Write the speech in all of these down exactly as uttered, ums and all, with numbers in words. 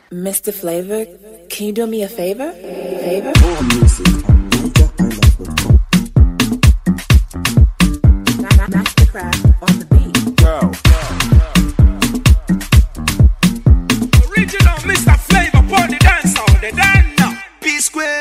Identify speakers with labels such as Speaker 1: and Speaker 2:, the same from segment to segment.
Speaker 1: Mister Flavor, can you do me a favor? Favor?
Speaker 2: More music on Niger Island dot com.
Speaker 1: Mastercraft on the beat.
Speaker 2: Girl.
Speaker 3: Original Mister Flavor upon the dance hall, the dance now. P Square.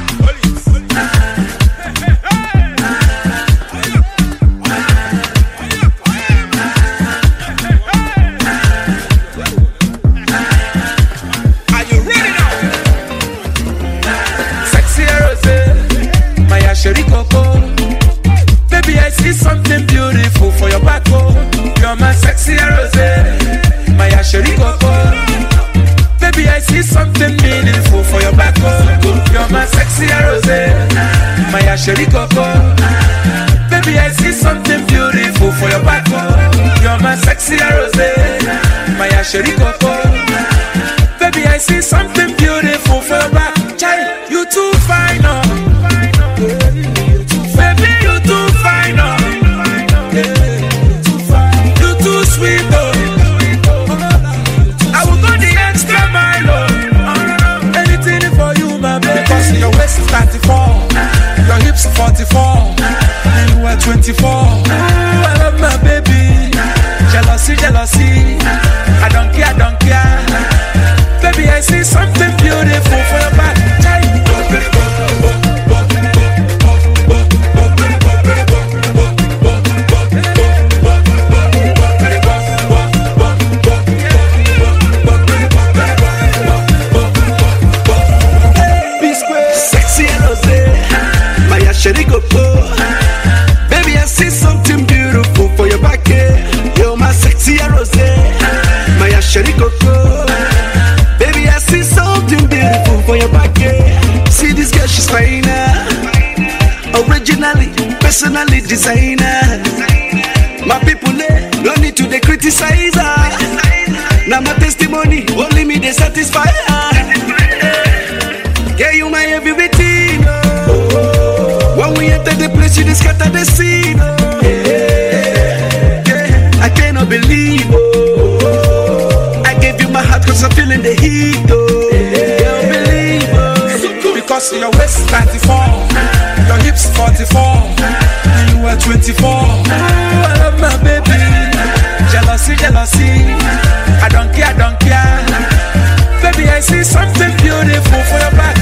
Speaker 4: Baby, I see something beautiful for your back, oh. You're my sexy rose, my Asheri Coco. Baby, I see something meaningful for your back, oh. You're my sexy rose, my Asheri Coco. Baby, I see something beautiful for your back, oh. You're my sexy rose, my Asheri Coco. Baby, I see something beautiful for your back. Child, you too fine, oh. Baby, you too fine, oh. You too sweet, oh. I will go the extra mile, oh. Anything for you, my baby. Because your waist is thirty-four, your hips are forty-four, and you are twenty-four. I love my baby. Jealousy, jealousy. I don't care, I don't care. Baby, I see something beautiful for your back.
Speaker 3: Baby, I see something beautiful for your back. You're my sexy rose, my Asheri Coco. Baby, I see something beautiful for your back. See this girl, she's finer. Originally, personally designer. My people, don't need to they criticize her. Now my testimony, only me they satisfy her. Yeah, you my everything. When we enter the place, you just scatter the scene. Oh. Yeah, yeah, I cannot believe. Oh. I gave you my heart cause I'm feeling the heat. Oh. Yeah, can't believe. Oh.
Speaker 4: Because your waist thirty-four, your hips forty-four, and you are twenty-four. I love my baby. Jealousy, jealousy. I don't care, I don't care. Baby, I see something beautiful for your back.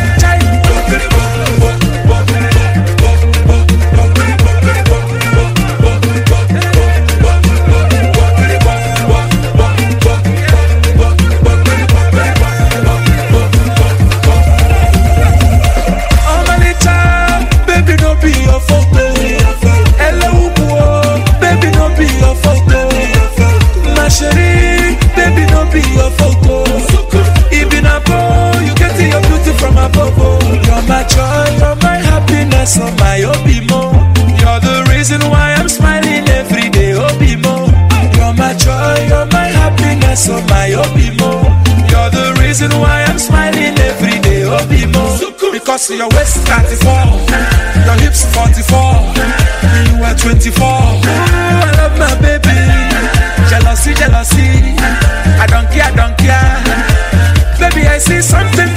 Speaker 4: So my Obimo, you're the reason why I'm smiling every day, Obimo. You're my joy, you're my happiness, oh my Obimo. You're the reason why I'm smiling every day, Obimo. Because your waist thirty-four, your hips forty-four, and you are twenty-four. I love my baby. Jealousy, jealousy. I don't care, I don't care. Baby, I see something